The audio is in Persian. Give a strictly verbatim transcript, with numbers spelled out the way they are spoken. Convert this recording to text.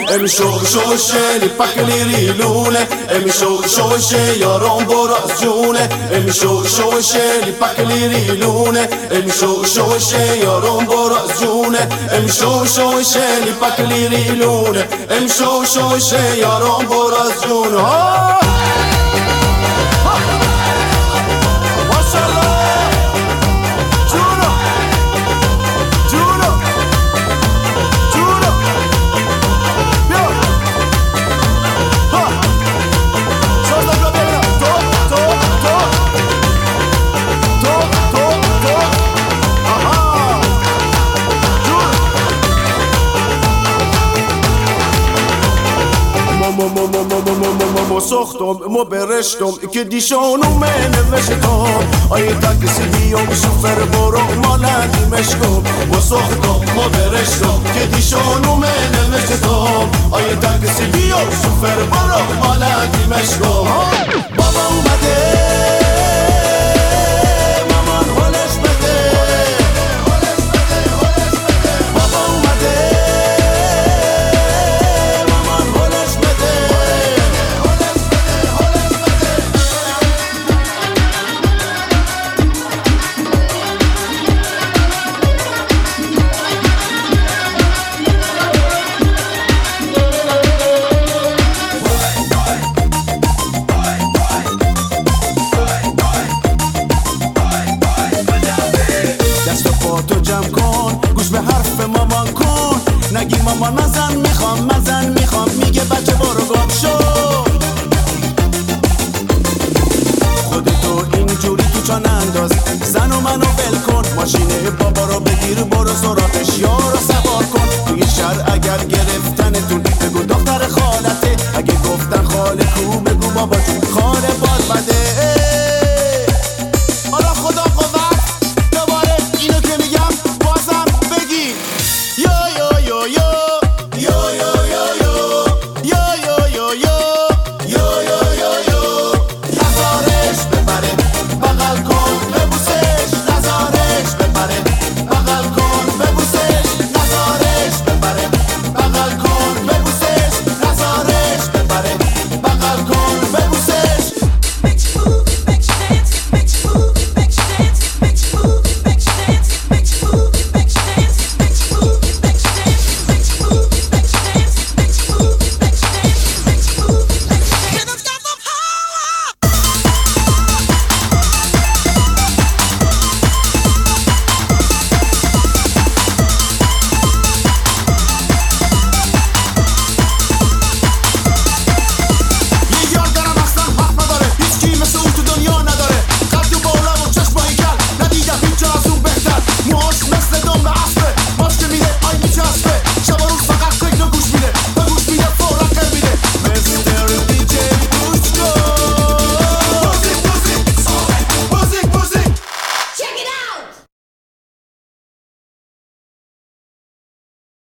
امی شو شوشه پکلی ریلونه امی شو شوشه یارم برو از جونه امی شو شوشه پکلی ریلونه امی شو شوشه یارم برو از جونه امی شو شوشه پکلی ریلونه امی شو شوشه یارم برو از جونه ما ساختم ما برشتم که دیشانو من نوشتم آیه تاکسی بیام سوفر برو مالندی مشکم ما ساختم ما برشتم که دیشانو من نوشتم آیه تاکسی بیام سوفر برو مالندی مشکم بابا اومده تو جمع کن گوش به حرف مامان کن نگی مامان مزن میخوام مزن میخوام میگه بچه برو گم شو خودتو اینجوری تو چان انداز زن و منو ول کن ماشین بابا رو بگیر برو سراغش یارو سوار کن توی شهر اگر گرفتن